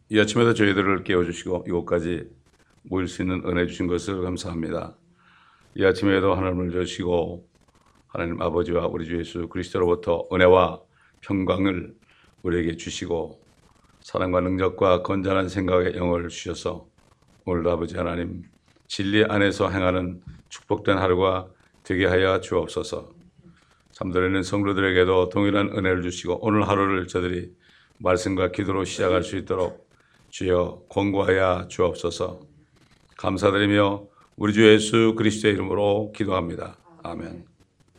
이 아침에도 저희들을 깨워주시고 이곳까지 모일 수 있는 은혜 주신 것을 감사합니다. 이 아침에도 하나님을 주시고 하나님 아버지와 우리 주 예수 그리스도로부터 은혜와 평강을 우리에게 주시고 사랑과 능력과 건전한 생각의 영을 주셔서 오늘도 아버지 하나님 진리 안에서 행하는 축복된 하루가 되게 하여 주옵소서. 잠들어있는 성도들에게도 동일한 은혜를 주시고 오늘 하루를 저들이 말씀과 기도로 시작할 수 있도록 주여 권고하여 주옵소서. 감사드리며 우리 주 예수 그리스도의 이름으로 기도합니다. 아멘.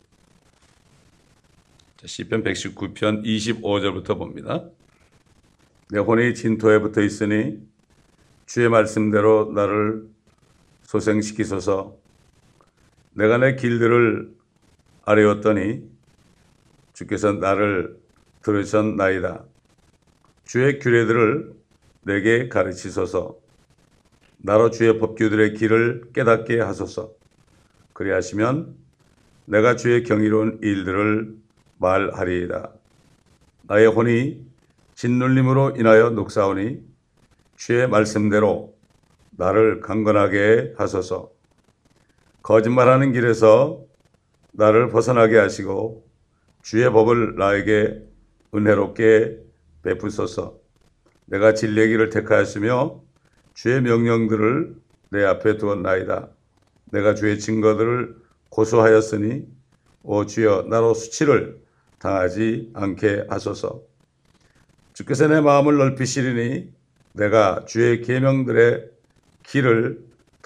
시편 119편 25절부터 봅니다. 내 혼이 진토에 붙어 있으니 주의 말씀대로 나를 소생시키소서. 내가 내 길들을 아뢰었더니 주께서 나를 들으셨나이다. 주의 규례들을 내게 가르치소서. 나로 주의 법규들의 길을 깨닫게 하소서. 그리하시면 내가 주의 경이로운 일들을 말하리이다. 나의 혼이 짓눌림으로 인하여 녹사오니 주의 말씀대로 나를 강건하게 하소서. 거짓말하는 길에서 나를 벗어나게 하시고 주의 법을 나에게 은혜롭게 베푸소서. 내가 진리의 길을 택하였으며 주의 명령들을 내 앞에 두었나이다. 내가 주의 증거들을 고수하였으니 오 주여 나로 수치를 당하지 않게 하소서. 주께서 내 마음을 넓히시리니 내가 주의 계명들의 길을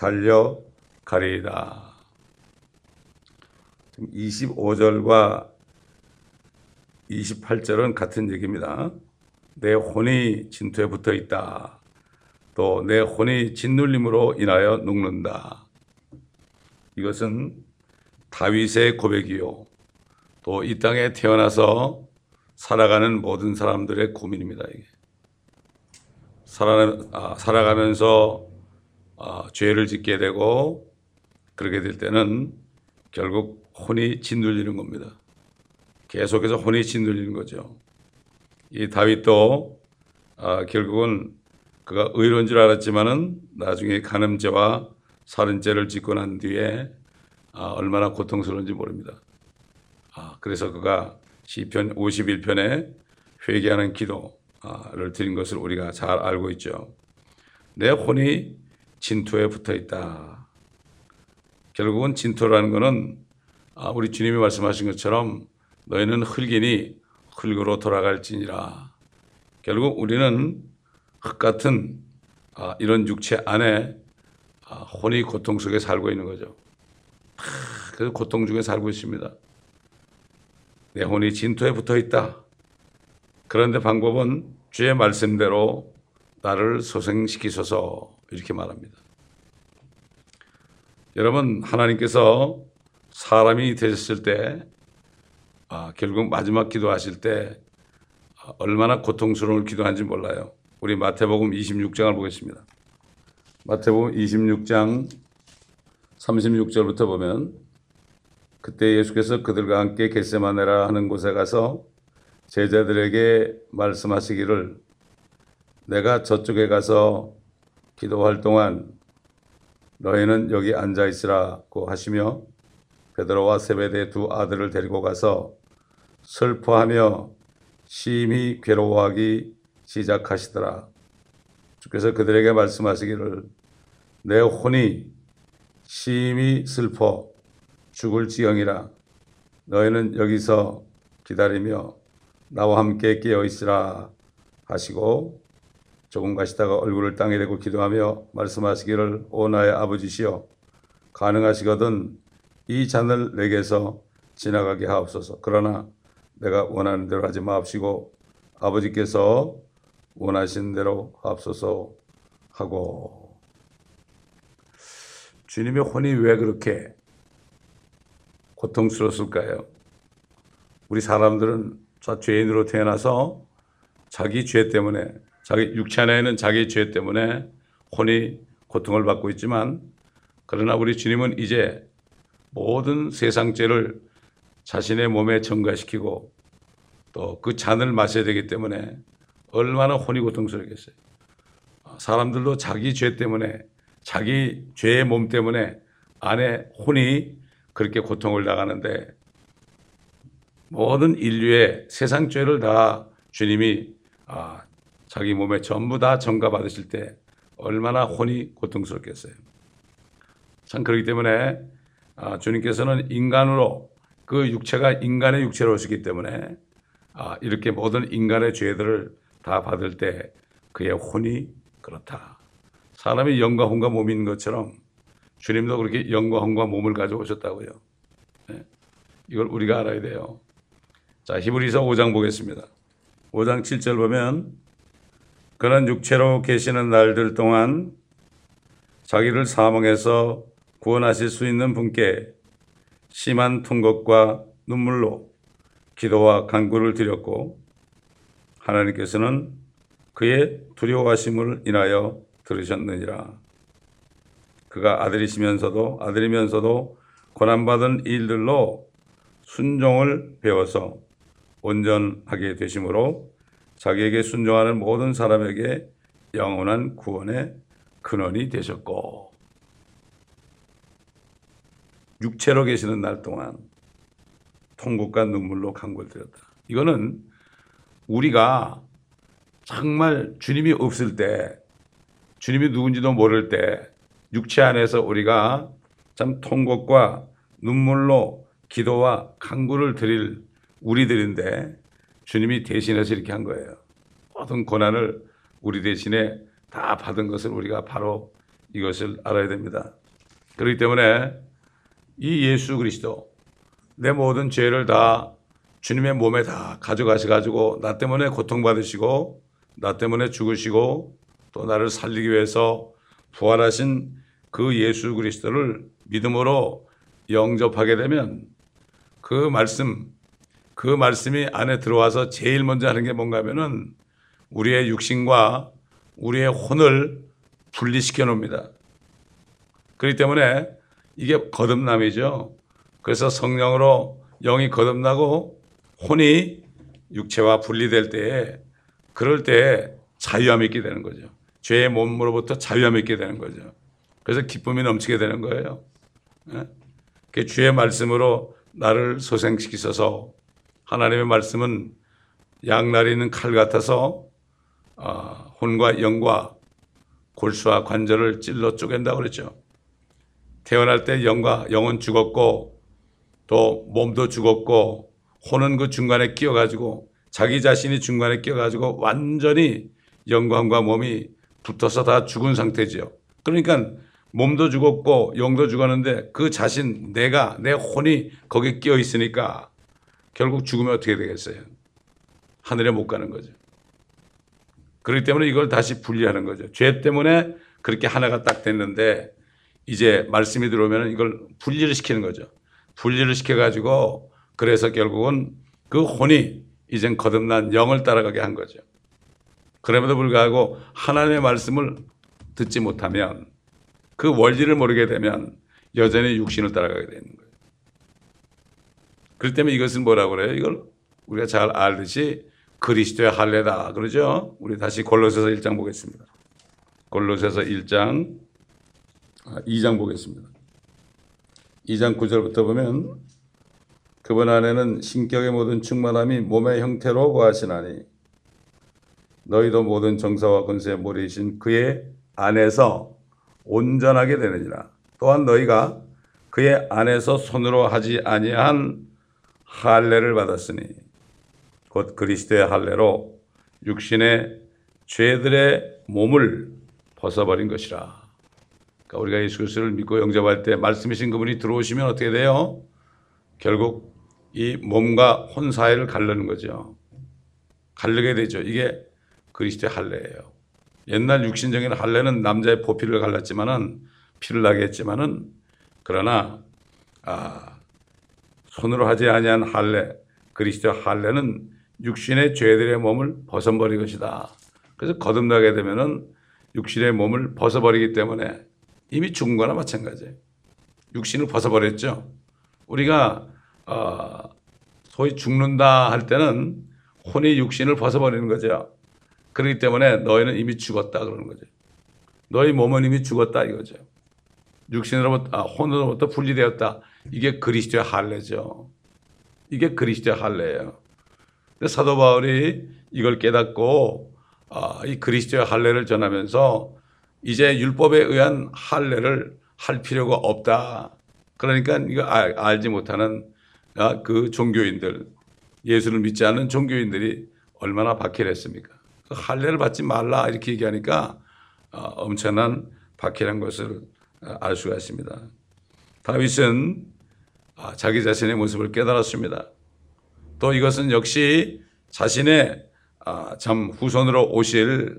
달려가리이다. 25절과 28절은 같은 얘기입니다. 내 혼이 진토에 붙어 있다. 또 내 혼이 짓눌림으로 인하여 녹는다. 이것은 다윗의 고백이요. 또 이 땅에 태어나서 살아가는 모든 사람들의 고민입니다. 이게. 살아가면서 죄를 짓게 되고 그렇게 될 때는 결국 혼이 짓눌리는 겁니다. 계속해서 혼이 짓눌리는 거죠. 이 다윗도 결국은 그가 의로운 줄 알았지만은 나중에 간음죄와 살인죄를 짓고 난 뒤에 얼마나 고통스러운지 모릅니다. 그래서 그가 시편 51편에 회개하는 기도를 드린 것을 우리가 잘 알고 있죠. 내 혼이 진토에 붙어 있다. 결국은 진토라는 것은 우리 주님이 말씀하신 것처럼 너희는 흙이니 흙으로 돌아갈지니라. 결국 우리는 흙 같은 이런 육체 안에 혼이 고통 속에 살고 있는 거죠. 그 고통 중에 살고 있습니다. 내 혼이 진토에 붙어 있다. 그런데 방법은 주의 말씀대로 나를 소생시키소서 이렇게 말합니다. 여러분 하나님께서 사람이 되셨을 때 결국 마지막 기도하실 때 얼마나 고통스러운 기도한지 몰라요. 우리 마태복음 26장을 보겠습니다. 마태복음 26장 36절부터 보면 그때 예수께서 그들과 함께 겟세마네라 하는 곳에 가서 제자들에게 말씀하시기를 내가 저쪽에 가서 기도할 동안 너희는 여기 앉아 있으라고 하시며 베드로와 세베대의 두 아들을 데리고 가서 슬퍼하며 심히 괴로워하기 시작하시더라. 주께서 그들에게 말씀하시기를 내 혼이 심히 슬퍼 죽을 지경이라 너희는 여기서 기다리며 나와 함께 깨어 있으라 하시고 조금 가시다가 얼굴을 땅에 대고 기도하며 말씀하시기를 오 나의 아버지시여 가능하시거든 이 잔을 내게서 지나가게 하옵소서. 그러나 내가 원하는 대로 하지 마옵시고 아버지께서 원하신 대로 하옵소서 하고. 주님의 혼이 왜 그렇게 고통스러웠을까요? 우리 사람들은 죄인으로 태어나서 자기 죄 때문에 자기 육체 안에 있는 자기 죄 때문에 혼이 고통을 받고 있지만 그러나 우리 주님은 이제 모든 세상 죄를 자신의 몸에 첨가시키고 또 그 잔을 마셔야 되기 때문에 얼마나 혼이 고통스럽겠어요. 사람들도 자기 죄 때문에, 자기 죄의 몸 때문에 안에 혼이 그렇게 고통을 당하는데, 모든 인류의 세상 죄를 다 주님이 자기 몸에 전부 다 전가받으실 때 얼마나 혼이 고통스럽겠어요. 참 그렇기 때문에 주님께서는 인간으로, 그 육체가 인간의 육체로 오시기 때문에 이렇게 모든 인간의 죄들을 다 받을 때 그의 혼이 그렇다. 사람이 영과 혼과 몸이 있는 것처럼 주님도 그렇게 영과 혼과 몸을 가지고 오셨다고요. 이걸 우리가 알아야 돼요. 자, 히브리서 5장 보겠습니다. 5장 7절 보면, 그는 육체로 계시는 날들 동안 자기를 사망에서 구원하실 수 있는 분께 심한 통곡과 눈물로 기도와 간구를 드렸고, 하나님께서는 그의 두려워하심을 인하여 들으셨느니라. 그가 아들이면서도 고난받은 일들로 순종을 배워서 온전하게 되심으로 자기에게 순종하는 모든 사람에게 영원한 구원의 근원이 되셨고, 육체로 계시는 날 동안 통곡과 눈물로 간구를 드렸다. 이거는 우리가 정말 주님이 없을 때, 주님이 누군지도 모를 때 육체 안에서 우리가 참 통곡과 눈물로 기도와 간구를 드릴 우리들인데, 주님이 대신해서 이렇게 한 거예요. 모든 고난을 우리 대신에 다 받은 것을 우리가 바로 이것을 알아야 됩니다. 그렇기 때문에 이 예수 그리스도, 내 모든 죄를 다 주님의 몸에 다 가져가셔가지고 나 때문에 고통받으시고 나 때문에 죽으시고 또 나를 살리기 위해서 부활하신 그 예수 그리스도를 믿음으로 영접하게 되면 그 말씀이 안에 들어와서 제일 먼저 하는 게 뭔가 하면은 우리의 육신과 우리의 혼을 분리시켜 놓습니다. 그렇기 때문에 이게 거듭남이죠. 그래서 성령으로 영이 거듭나고 혼이 육체와 분리될 때에, 그럴 때에 자유함이 있게 되는 거죠. 죄의 몸으로부터 자유함이 있게 되는 거죠. 그래서 기쁨이 넘치게 되는 거예요. 그 주의 말씀으로 나를 소생시키셔서, 하나님의 말씀은 양날이 있는 칼 같아서 혼과 영과 골수와 관절을 찔러 쪼갠다고 그랬죠. 태어날 때 영은 죽었고 또 몸도 죽었고 혼은 그 중간에 끼어가지고, 자기 자신이 중간에 끼어가지고 완전히 영과 혼과 몸이 붙어서 다 죽은 상태죠. 그러니까 몸도 죽었고 영도 죽었는데 그 자신, 내 혼이 거기에 끼어 있으니까 결국 죽으면 어떻게 되겠어요? 하늘에 못 가는 거죠. 그렇기 때문에 이걸 다시 분리하는 거죠. 죄 때문에 그렇게 하나가 딱 됐는데 이제 말씀이 들어오면 이걸 분리를 시키는 거죠. 분리를 시켜가지고 그래서 결국은 그 혼이 이젠 거듭난 영을 따라가게 한 거죠. 그럼에도 불구하고 하나님의 말씀을 듣지 못하면, 그 원리를 모르게 되면 여전히 육신을 따라가게 되는 거예요. 그렇기 때문에 이것은 뭐라고 그래요? 이걸 우리가 잘 알듯이 그리스도의 할례다 그러죠. 우리 다시 골로새서 1장 보겠습니다. 골로새서 1장 2장 보겠습니다. 2장 9절부터 보면, 그분 안에는 신격의 모든 충만함이 몸의 형태로 거하시나니 너희도 모든 정사와 권세의 모래이신 그의 안에서 온전하게 되느니라. 또한 너희가 그의 안에서 손으로 하지 아니한 할례를 받았으니 곧 그리스도의 할례로 육신의 죄들의 몸을 벗어버린 것이라. 그러니까 우리가 예수 그리스도를 믿고 영접할 때 말씀이신 그분이 들어오시면 어떻게 돼요? 결국 이 몸과 혼 사이를 가르는 거죠. 가르게 되죠. 이게 그리스도의 할례예요. 옛날 육신적인 할례는 남자의 보피를 갈랐지만은, 피를 나게 했지만은, 그러나 손으로 하지 아니한 할례, 그리스도의 할례는 육신의 죄들의 몸을 벗어버린 것이다. 그래서 거듭나게 되면은 육신의 몸을 벗어버리기 때문에 이미 죽은 거나 마찬가지예요. 육신을 벗어버렸죠. 우리가 소위 죽는다 할 때는 혼이 육신을 벗어버리는 거죠. 그렇기 때문에 너희는 이미 죽었다 그러는 거죠. 너희 몸은 이미 죽었다 이거죠. 육신으로부터 혼으로부터 분리되었다. 이게 그리스도의 할례죠. 이게 그리스도의 할례예요. 사도 바울이 이걸 깨닫고 이 그리스도의 할례를 전하면서 이제 율법에 의한 할례를 할 필요가 없다. 그러니까 이거 알지 못하는 그 종교인들, 예수를 믿지 않는 종교인들이 얼마나 박해했습니까? 할례를 받지 말라 이렇게 얘기하니까 엄청난 박해란 것을 알 수가 있습니다. 다윗은 자기 자신의 모습을 깨달았습니다. 또 이것은 역시 자신의 참 후손으로 오실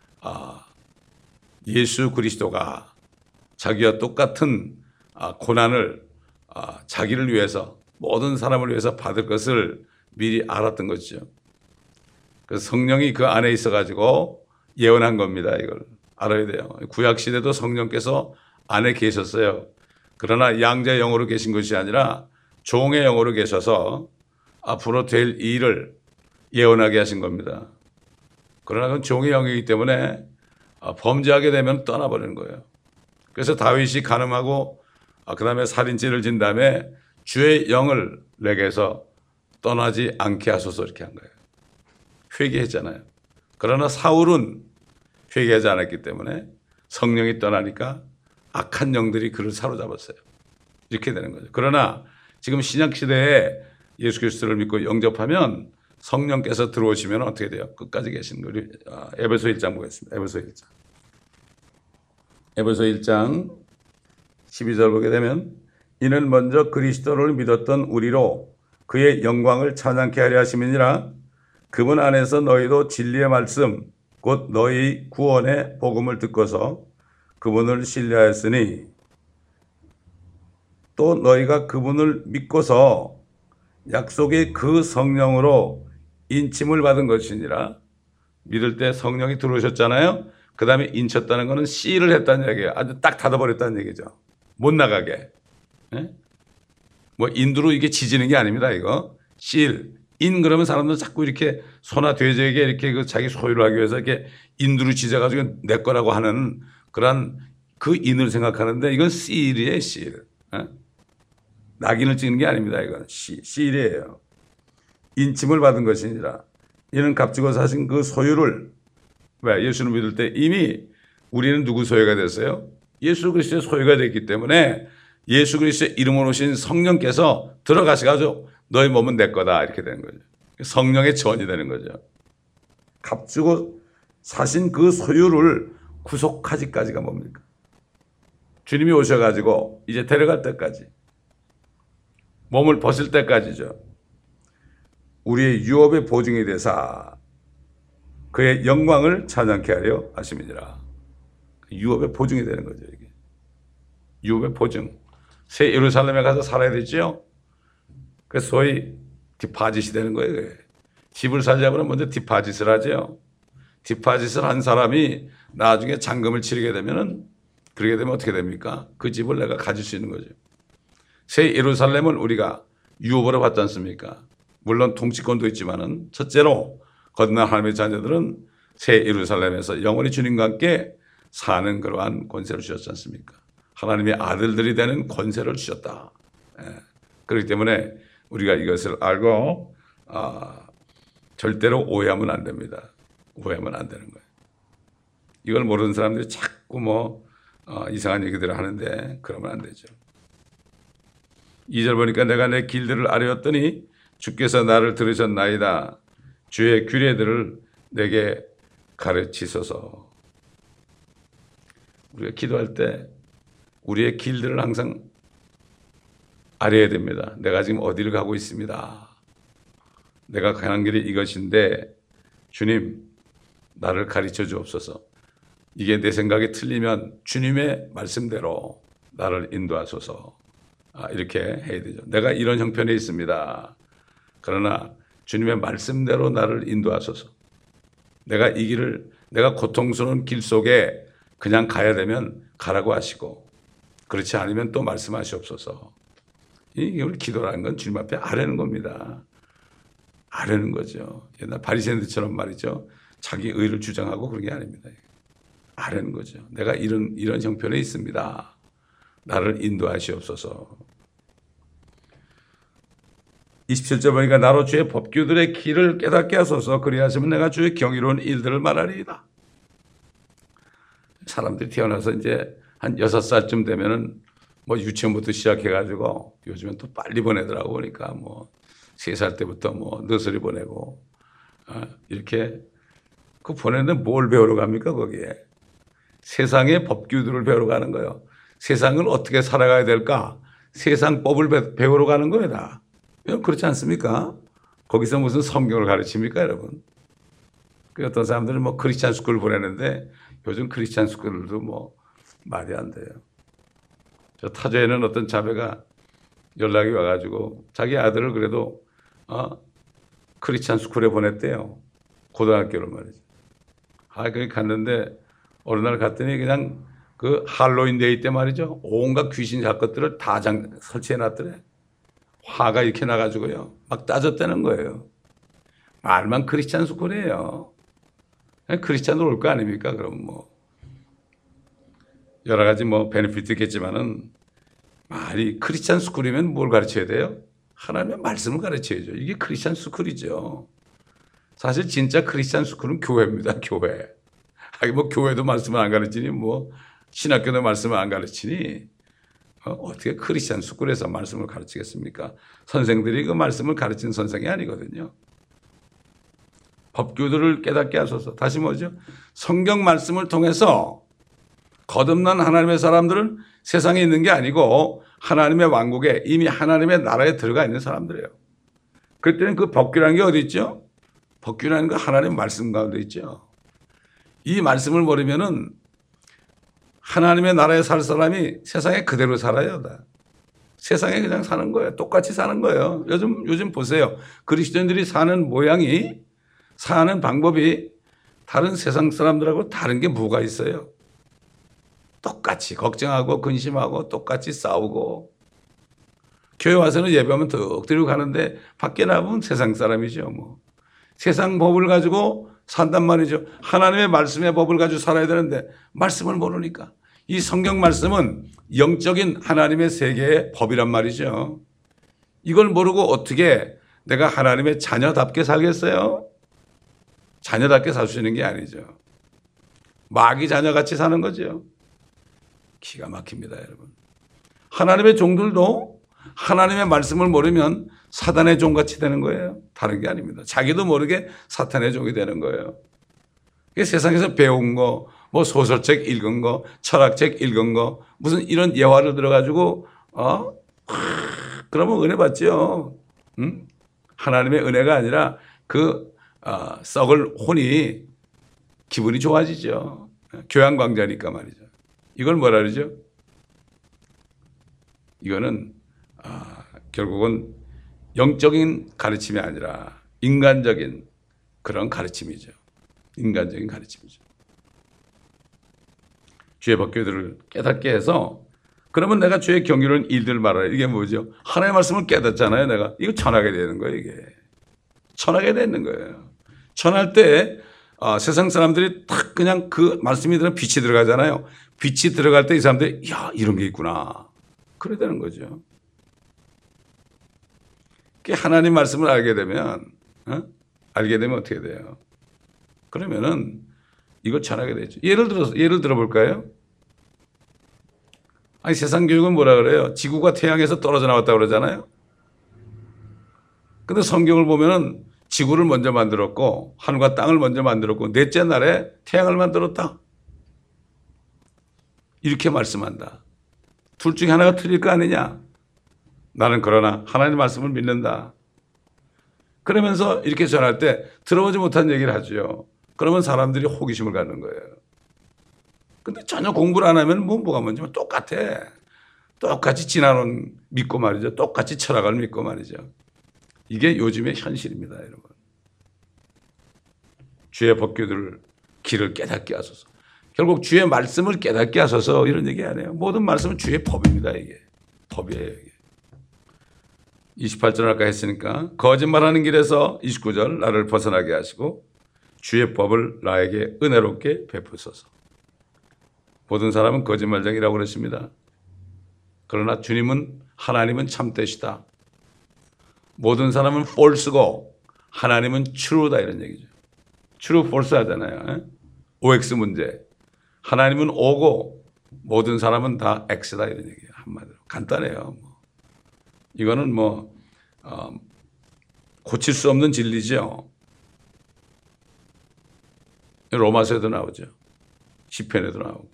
예수 그리스도가 자기와 똑같은 고난을 자기를 위해서 모든 사람을 위해서 받을 것을 미리 알았던 것이죠. 그래서 성령이 그 안에 있어가지고 예언한 겁니다. 이걸 알아야 돼요. 구약 시대도 성령께서 안에 계셨어요. 그러나 양자의 영으로 계신 것이 아니라 종의 영으로 계셔서 앞으로 될 일을 예언하게 하신 겁니다. 그러나 그건 종의 영이기 때문에 범죄하게 되면 떠나버리는 거예요. 그래서 다윗이 간음하고 그 다음에 살인죄를 진 다음에 주의 영을 내게서 떠나지 않게 하소서 이렇게 한 거예요. 회개했잖아요. 그러나 사울은 회개하지 않았기 때문에 성령이 떠나니까 악한 영들이 그를 사로잡았어요. 이렇게 되는 거죠. 그러나 지금 신약시대에 예수 그리스도를 믿고 영접하면 성령께서 들어오시면 어떻게 돼요? 끝까지 계시는 거예요. 에베소 1장 보겠습니다. 에베소 1장 12절 보게 되면 이는 먼저 그리스도를 믿었던 우리로 그의 영광을 찬양케 하려 하심이니라. 그분 안에서 너희도 진리의 말씀 곧 너희 구원의 복음을 듣고서 그분을 신뢰하였으니 또 너희가 그분을 믿고서 약속의 그 성령으로 인침을 받은 것이니라. 믿을 때 성령이 들어오셨잖아요. 그 다음에 인쳤다는 것은 씨를 했다는 얘기예요. 아주 딱 닫아버렸다는 얘기죠. 못 나가게. 예? 뭐 인두로 이게 지지는 게 아닙니다. 이거 실. 인 그러면 사람들 자꾸 이렇게 소나 돼지에게 이렇게 그 자기 소유를 하기 위해서 이렇게 인두로 지져가지고 내 거라고 하는 그런 그 인을 생각하는데 이건 씨일이에요. 실. 예? 낙인을 찍는 게 아닙니다. 이건 씨일이에요. 인침을 받은 것이니라. 이는 값지고 사신 그 소유를 왜 예수를 믿을 때 이미 우리는 누구 소유가 됐어요? 예수 그리스도의 소유가 됐기 때문에 예수 그리스도의 이름으로 오신 성령께서 들어가셔가지고 너희 몸은 내 거다 이렇게 되는 거죠. 성령의 전이 되는 거죠. 값지고 사신 그 소유를 구속하기까지가 뭡니까? 주님이 오셔가지고 이제 데려갈 때까지 몸을 벗을 때까지죠. 우리의 유업의 보증이 되사 그의 영광을 찬양케 하려 하심이니라. 유업의 보증이 되는 거죠. 이게 유업의 보증. 새 예루살렘에 가서 살아야 되죠. 그래서 소위 디파짓이 되는 거예요. 집을 살자면 먼저 디파짓을 하죠. 디파짓을 한 사람이 나중에 잔금을 치르게 되면은 그러게 되면 어떻게 됩니까? 그 집을 내가 가질 수 있는 거죠. 새 예루살렘을 우리가 유업으로 받지 않습니까? 물론 통치권도 있지만은 첫째로 거듭난 하나님의 자녀들은 새 예루살렘에서 영원히 주님과 함께 사는 그러한 권세를 주셨지 않습니까? 하나님의 아들들이 되는 권세를 주셨다. 그렇기 때문에 우리가 이것을 알고 절대로 오해하면 안 됩니다. 오해하면 안 되는 거예요. 이걸 모르는 사람들이 자꾸 이상한 얘기들을 하는데 그러면 안 되죠. 2절 보니까 내가 내 길들을 아뢰었더니 주께서 나를 들으셨나이다. 주의 규례들을 내게 가르치소서. 우리가 기도할 때 우리의 길들을 항상 알아야 됩니다. 내가 지금 어디를 가고 있습니다. 내가 가는 길이 이것인데 주님 나를 가르쳐 주옵소서. 이게 내 생각이 틀리면 주님의 말씀대로 나를 인도하소서. 이렇게 해야 되죠. 내가 이런 형편에 있습니다. 그러나 주님의 말씀대로 나를 인도하소서. 내가 이 길을 내가 고통스러운 길 속에 그냥 가야 되면 가라고 하시고 그렇지 않으면 또 말씀하시옵소서. 이걸 기도라는 건 주님 앞에 아뢰는 겁니다. 아뢰는 거죠. 옛날 바리새인들처럼 말이죠. 자기 의를 주장하고 그런 게 아닙니다. 아는 거죠. 내가 이런 형편에 있습니다. 나를 인도하시옵소서. 27절 보니까 나로 주의 법규들의 길을 깨닫게 하소서. 그리하시면 내가 주의 경이로운 일들을 말하리이다. 사람들이 태어나서 이제 한 6살쯤 되면은 뭐 유치원부터 시작해가지고 요즘엔 또 빨리 보내더라고. 그러니까 뭐 3살 때부터 뭐 너스리 보내고 이렇게 그 보내는데 뭘 배우러 갑니까 거기에? 세상의 법규들을 배우러 가는 거예요. 세상을 어떻게 살아가야 될까? 세상 법을 배우러 가는 거예요 다. 그렇지 않습니까? 거기서 무슨 성경을 가르칩니까 여러분? 그 어떤 사람들은 뭐 크리스찬 스쿨을 보내는데 요즘 크리스찬 스쿨도 뭐 말이 안 돼요. 저 타조에는 어떤 자매가 연락이 와가지고 자기 아들을 그래도 크리스찬 스쿨에 보냈대요. 고등학교를 말이죠. 거기 갔는데 어느 날 갔더니 그냥 그 할로윈 데이 때 말이죠. 온갖 귀신 것들을 다 설치해 놨더래. 화가 이렇게 나가지고요. 막 따졌다는 거예요. 말만 크리스찬 스쿨이에요. 크리스찬으로 올 거 아닙니까? 그럼 뭐 여러 가지 뭐 베네핏도 있겠지만은 말이 크리스찬 스쿨이면 뭘 가르쳐야 돼요? 하나님의 말씀을 가르쳐야죠. 이게 크리스찬 스쿨이죠. 사실 진짜 크리스찬 스쿨은 교회입니다. 교회. 뭐 교회도 말씀을 안 가르치니 뭐 신학교도 말씀을 안 가르치니 어떻게 크리스찬 스쿨에서 말씀을 가르치겠습니까? 선생들이 그 말씀을 가르치는 선생이 아니거든요. 법규들을 깨닫게 하소서. 다시 뭐죠? 성경 말씀을 통해서 거듭난 하나님의 사람들은 세상에 있는 게 아니고 하나님의 왕국에 이미 하나님의 나라에 들어가 있는 사람들이에요. 그때는 그 법규라는 게 어디 있죠? 법규라는 거 하나님의 말씀 가운데 있죠. 이 말씀을 모르면은 하나님의 나라에 살 사람이 세상에 그대로 살아요. 다. 세상에 그냥 사는 거예요. 똑같이 사는 거예요. 요즘 보세요. 그리스도인들이 사는 모양이 사는 방법이 다른 세상 사람들하고 다른 게 뭐가 있어요? 똑같이 걱정하고 근심하고 똑같이 싸우고 교회 와서는 예배하면 득 들고 가는데 밖에 나가면 세상 사람이죠. 뭐 세상 법을 가지고 산단 말이죠. 하나님의 말씀의 법을 가지고 살아야 되는데 말씀을 모르니까 이 성경 말씀은 영적인 하나님의 세계의 법이란 말이죠. 이걸 모르고 어떻게 내가 하나님의 자녀답게 살겠어요? 자녀답게 살 수 있는 게 아니죠. 마귀 자녀같이 사는 거죠. 기가 막힙니다, 여러분. 하나님의 종들도 하나님의 말씀을 모르면 사단의 종같이 되는 거예요. 다른 게 아닙니다. 자기도 모르게 사탄의 종이 되는 거예요. 세상에서 배운 거, 뭐 소설책 읽은 거, 철학책 읽은 거, 무슨 이런 예화를 들어가지고, 그러면 은혜 받죠. 응? 하나님의 은혜가 아니라 썩을 혼이 기분이 좋아지죠. 교양광자니까 말이죠. 이걸 뭐라 그러죠? 이거는 결국은 영적인 가르침이 아니라 인간적인 그런 가르침이죠. 인간적인 가르침이죠. 주의 법규들을 깨닫게 해서 그러면 내가 주의 경이로운 일들을 말하라. 이게 뭐죠? 하나님의 말씀을 깨닫잖아요. 내가 이거 전하게 되는 거예요. 이게 전하게 되는 거예요. 전할 때 세상 사람들이 딱 그냥 그 말씀이 들어 빛이 들어가잖아요. 빛이 들어갈 때 이 사람들이 야 이런 게 있구나. 그래야 되는 거죠. 하나님 말씀을 알게 되면 어떻게 돼요? 그러면은 이걸 전하게 되죠. 예를 들어볼까요? 아니 세상 교육은 뭐라 그래요? 지구가 태양에서 떨어져 나왔다고 그러잖아요. 근데 성경을 보면은 지구를 먼저 만들었고 하늘과 땅을 먼저 만들었고 넷째 날에 태양을 만들었다. 이렇게 말씀한다. 둘 중에 하나가 틀릴 거 아니냐? 나는 그러나 하나님의 말씀을 믿는다. 그러면서 이렇게 전할 때 들어보지 못한 얘기를 하죠. 그러면 사람들이 호기심을 갖는 거예요. 근데 전혀 공부를 안 하면 뭐가 뭔지 똑같아. 똑같이 지나온 믿고 말이죠. 똑같이 철학을 믿고 말이죠. 이게 요즘의 현실입니다, 여러분. 주의 법규들을 길을 깨닫게 하소서. 결국 주의 말씀을 깨닫게 하소서 이런 얘기 안 해요. 모든 말씀은 주의 법입니다, 이게. 법이에요, 이게. 28절 아까 했으니까 거짓말하는 길에서 29절 나를 벗어나게 하시고 주의 법을 나에게 은혜롭게 베푸소서. 모든 사람은 거짓말쟁이라고 그랬습니다. 그러나 주님은 하나님은 참되시다. 모든 사람은 false고 하나님은 true다 이런 얘기죠. true, false 하잖아요. OX 문제. 하나님은 O고 모든 사람은 다 X다 이런 얘기예요. 한마디로. 간단해요. 이거는 고칠 수 없는 진리죠. 로마서에도 나오죠. 시편에도 나오고.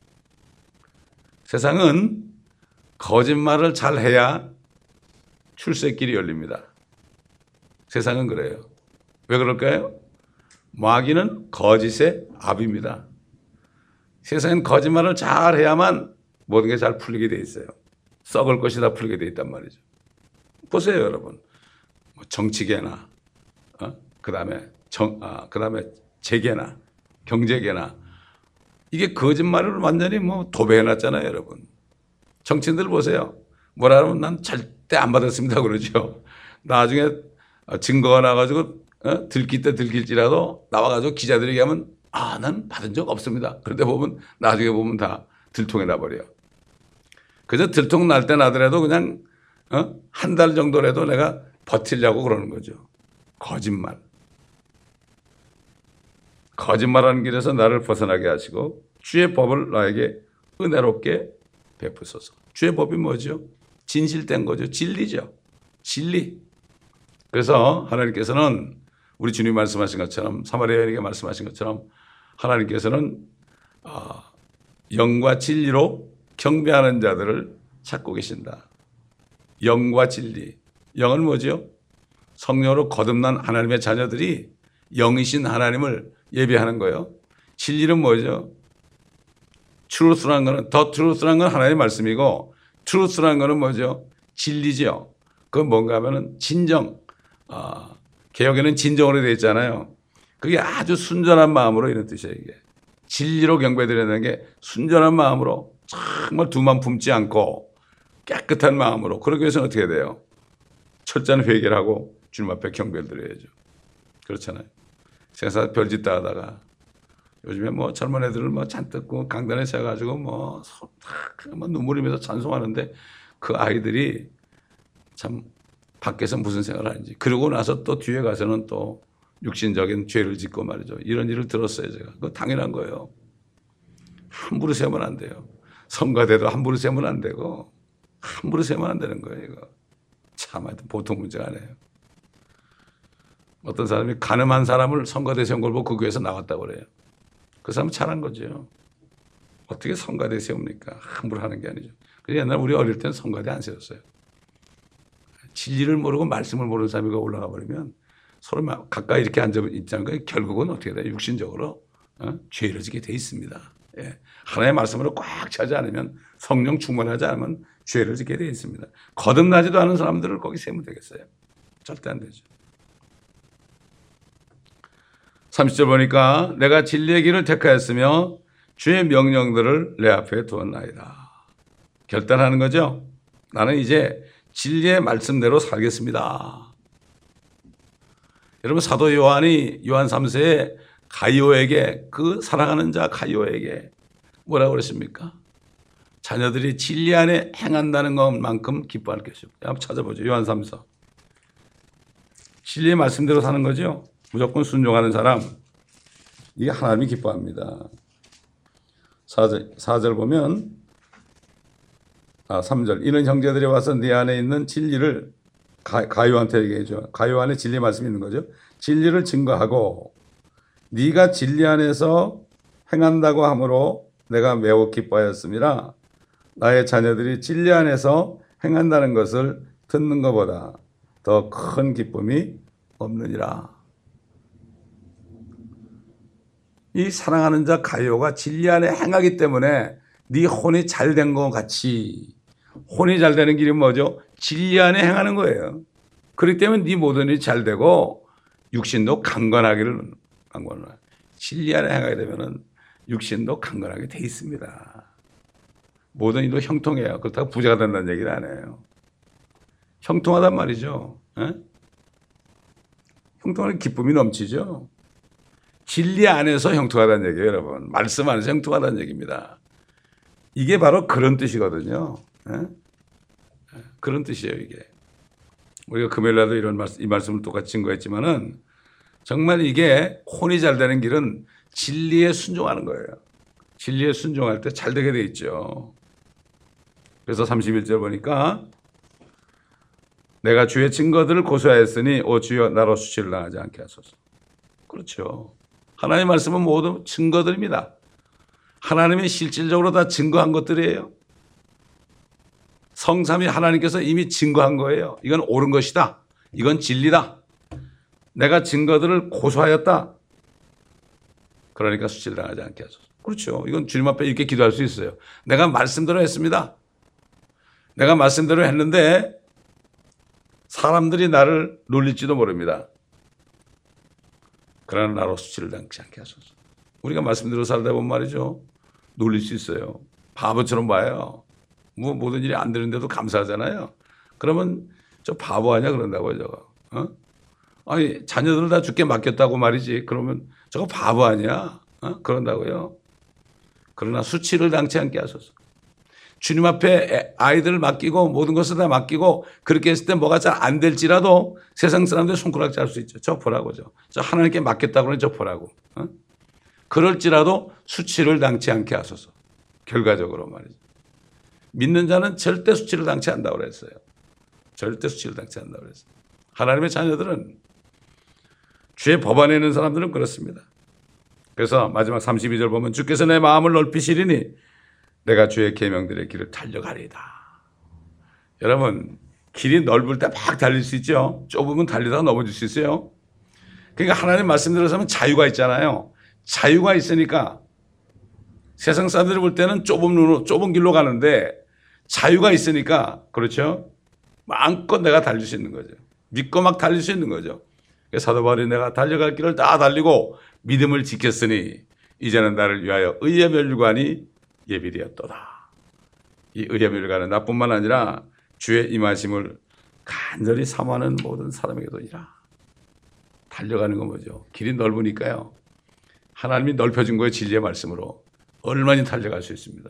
세상은 거짓말을 잘 해야 출세길이 열립니다. 세상은 그래요. 왜 그럴까요? 마귀는 거짓의 압입니다. 세상엔 거짓말을 잘 해야만 모든 게 잘 풀리게 돼 있어요. 썩을 것이 다 풀리게 돼 있단 말이죠. 보세요, 여러분. 정치계나, 그다음에 재계나, 경제계나 이게 거짓말을 완전히 도배해놨잖아요, 여러분. 정치인들 보세요. 뭐라 하면 난 절대 안 받았습니다 그러죠. 나중에 증거가 나가지고 들킬 때 들킬지라도 나와가지고 기자들에게 하면 난 받은 적 없습니다. 그런데 나중에 보면 다 들통이 나버려요. 그래서 들통 날 때 나더라도 그냥 한 달 정도라도 내가 버틸려고 그러는 거죠. 거짓말. 거짓말하는 길에서 나를 벗어나게 하시고 주의 법을 나에게 은혜롭게 베푸소서. 주의 법이 뭐죠? 진실된 거죠. 진리죠. 진리. 그래서 하나님께서는 우리 주님 말씀하신 것처럼 사마리아 여인에게 말씀하신 것처럼 하나님께서는 영과 진리로 경배하는 자들을 찾고 계신다. 영과 진리. 영은 뭐죠? 성령으로 거듭난 하나님의 자녀들이 영이신 하나님을 예배하는 거예요. 진리는 뭐죠? truth라는 거는, 더 truth라는 건 하나님의 말씀이고 truth라는 거는 뭐죠? 진리죠. 그건 뭔가 하면은 진정. 개혁에는 진정으로 되어 있잖아요. 그게 아주 순전한 마음으로 이런 뜻이에요. 이게. 진리로 경배드리는 게 순전한 마음으로 정말 두만 품지 않고 깨끗한 마음으로. 그러기 위해서는 어떻게 돼요? 철저한 회개를 하고 주님 앞에 경배를 드려야죠. 그렇잖아요. 세상 별짓 다 하다가 요즘에 젊은 애들을 잔뜩 강단에 세가지고 눈물 흘리면서 찬송하는데 그 아이들이 참 밖에서 무슨 생각을 하는지. 그러고 나서 또 뒤에 가서는 또 육신적인 죄를 짓고 말이죠. 이런 일을 들었어요, 제가. 그거 당연한 거예요. 함부로 세면 안 돼요. 성가대도 함부로 세면 안 되고, 함부로 세면 안 되는 거예요, 이거. 참, 하여튼 보통 문제가 아니에요. 어떤 사람이 가늠한 사람을 성가대 세운 걸 보고 그 교회에서 나왔다고 그래요. 그 사람은 잘한 거죠. 어떻게 성가대 세웁니까? 함부로 하는 게 아니죠. 그래서 옛날 우리 어릴 때는 성가대 안 세웠어요. 진리를 모르고 말씀을 모르는 사람이 올라가 버리면 서로 가까이 이렇게 앉아 있자는 거예요. 결국은 어떻게 돼요? 육신적으로 죄를 지게 돼 있습니다. 예. 하나님의 말씀으로 꽉 차지 않으면 성령 충만하지 않으면 죄를 지게 돼 있습니다. 거듭나지도 않은 사람들을 거기 세우면 되겠어요? 절대 안 되죠. 30절 보니까 내가 진리의 길을 택하였으며 주의 명령들을 내 앞에 두었나이다. 결단하는 거죠. 나는 이제 진리의 말씀대로 살겠습니다. 여러분 사도 요한이 요한 3세에 가이오에게 그 사랑하는 자 가이오에게 뭐라고 그랬습니까? 자녀들이 진리 안에 행한다는 것만큼 기뻐할 것이요. 한번 찾아보죠. 요한 3서. 진리의 말씀대로 사는 거죠. 무조건 순종하는 사람. 이게 하나님이 기뻐합니다. 4절 보면 3절 이는 형제들이 와서 네 안에 있는 진리를 가요한테 얘기해줘. 가요 안에 진리 말씀이 있는 거죠. 진리를 증거하고 네가 진리 안에서 행한다고 하므로 내가 매우 기뻐하였습니다. 나의 자녀들이 진리 안에서 행한다는 것을 듣는 것보다 더 큰 기쁨이 없느니라. 이 사랑하는 자 가요가 진리 안에 행하기 때문에 네 혼이 잘 된 것 같이 혼이 잘 되는 길이 뭐죠? 진리 안에 행하는 거예요. 그렇기 때문에 네 모든 일이 잘 되고 육신도 강건하기를 강건하. 진리 안에 행하게 되면은 육신도 강건하게 돼 있습니다. 모든 일도 형통해요. 그렇다고 부자가 된다는 얘기는 안 해요. 형통하단 말이죠. 형통하는 기쁨이 넘치죠. 진리 안에서 형통하다는 얘기예요, 여러분. 말씀 안에서 형통하다는 얘기입니다. 이게 바로 그런 뜻이거든요. 그런 뜻이에요, 이게. 우리가 금요일날도 이 말씀을 똑같이 증거했지만은 정말 이게 혼이 잘 되는 길은 진리에 순종하는 거예요. 진리에 순종할 때 잘 되게 돼 있죠. 그래서 31절 보니까 내가 주의 증거들을 고소하였으니 오 주여 나로 수치를 당하지 않게 하소서. 그렇죠. 하나님의 말씀은 모두 증거들입니다. 하나님이 실질적으로 다 증거한 것들이에요. 성삼위 하나님께서 이미 증거한 거예요. 이건 옳은 것이다. 이건 진리다. 내가 증거들을 고소하였다. 그러니까 수치를 당하지 않게 하소서. 그렇죠. 이건 주님 앞에 이렇게 기도할 수 있어요. 내가 말씀대로 했습니다. 내가 말씀대로 했는데 사람들이 나를 놀릴지도 모릅니다. 그러나 나로 수치를 당치 않게 하소서. 우리가 말씀대로 살다 보면 말이죠. 놀릴 수 있어요. 바보처럼 봐요. 뭐 모든 일이 안 되는데도 감사하잖아요. 그러면 저 바보 아니야 그런다고요, 저거. 아니 자녀들 다 주께 맡겼다고 말이지. 그러면 저거 바보 아니야? 그런다고요. 그러나 수치를 당치 않게 하소서. 주님 앞에 아이들을 맡기고 모든 것을 다 맡기고 그렇게 했을 때 뭐가 잘 안 될지라도 세상 사람들 손가락 잘 수 있죠. 저 보라고 저 하나님께 맡겼다고 그러면 저 보라고. 그럴지라도 수치를 당치 않게 하소서. 결과적으로 말이죠. 믿는 자는 절대 수치를 당치 않는다고 그랬어요. 절대 수치를 당치 않는다고 그랬어요. 하나님의 자녀들은 주의 법 안에 있는 사람들은 그렇습니다. 그래서 마지막 32절 보면 주께서 내 마음을 넓히시리니 내가 주의 계명들의 길을 달려가리이다. 여러분 길이 넓을 때 막 달릴 수 있죠. 좁으면 달리다가 넘어질 수 있어요. 그러니까 하나님 말씀대로 하면 자유가 있잖아요. 자유가 있으니까 세상 사람들이 볼 때는 좁은 길로 가는데 자유가 있으니까 그렇죠. 마음껏 내가 달릴 수 있는 거죠. 믿고 막 달릴 수 있는 거죠. 사도 바울이 내가 달려갈 길을 다 달리고 믿음을 지켰으니 이제는 나를 위하여 의의 멸관이 예비되었도다. 이 의의 멸관은 나뿐만 아니라 주의 임하심을 간절히 사모하는 모든 사람에게도이라. 달려가는 건 뭐죠? 길이 넓으니까요. 하나님이 넓혀준 거예요. 진리의 말씀으로. 얼마나 달려갈 수 있습니다.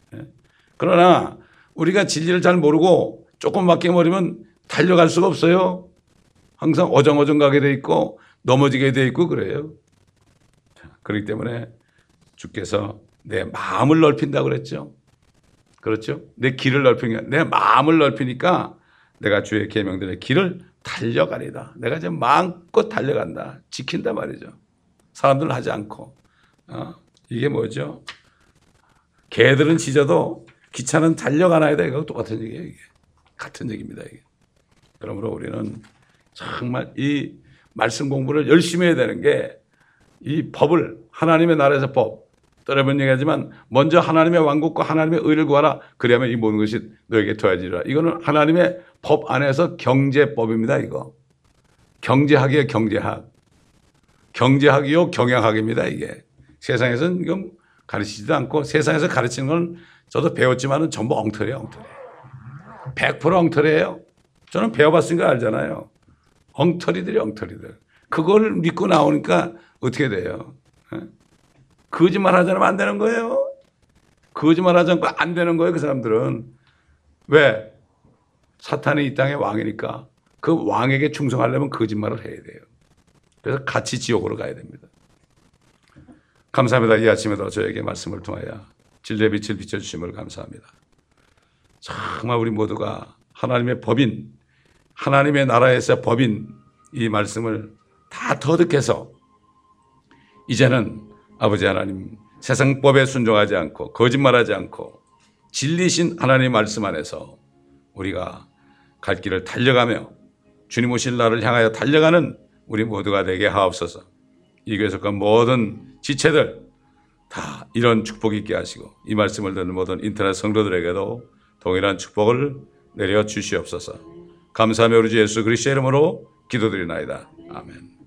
그러나 우리가 진리를 잘 모르고 조금 맡겨버리면 달려갈 수가 없어요. 항상 어정어정 가게 돼 있고 넘어지게 돼 있고 그래요. 그렇기 때문에 주께서 내 마음을 넓힌다고 그랬죠. 그렇죠? 내 길을 넓히니까 내 마음을 넓히니까 내가 주의 계명들의 길을 달려가리다. 내가 이제 마음껏 달려간다. 지킨다 말이죠. 사람들은 하지 않고. 이게 뭐죠? 개들은 짖어도 기차는 달려가나야 돼. 이거 똑같은 얘기예요. 이게. 같은 얘기입니다. 이게. 그러므로 우리는 정말 이 말씀 공부를 열심히 해야 되는 게 이 법을 하나님의 나라에서 법 여러 번 얘기하지만 먼저 하나님의 왕국과 하나님의 의를 구하라. 그러면 이 모든 것이 너에게 더해지리라. 이거는 하나님의 법 안에서 경제법입니다. 이거 경제학이에요. 경제학. 경제학이요 경영학입니다. 이게 세상에서는 이건 가르치지도 않고 세상에서 가르치는 건 저도 배웠지만은 전부 엉터리예요. 엉터리. 100% 엉터리예요. 저는 배워봤으니까 알잖아요. 엉터리들. 그걸 믿고 나오니까 어떻게 돼요? 거짓말 하지 않으면 안 되는 거예요. 거짓말 하지 않고 안 되는 거예요. 그 사람들은. 왜? 사탄이 이 땅의 왕이니까 그 왕에게 충성하려면 거짓말을 해야 돼요. 그래서 같이 지옥으로 가야 됩니다. 감사합니다. 이 아침에도 저에게 말씀을 통하여 진리의 빛을 비춰주심을 감사합니다. 정말 우리 모두가 하나님의 법인, 하나님의 나라에서 법인 이 말씀을 다 터득해서 이제는 아버지 하나님 세상 법에 순종하지 않고 거짓말하지 않고 진리신 하나님의 말씀 안에서 우리가 갈 길을 달려가며 주님 오실 날을 향하여 달려가는 우리 모두가 되게 하옵소서. 이 교회 속한 모든 지체들 다 이런 축복이 있게 하시고 이 말씀을 듣는 모든 인터넷 성도들에게도 동일한 축복을 내려 주시옵소서. 감사하며 우리 주 예수 그리스도의 이름으로 기도드리나이다. 아멘.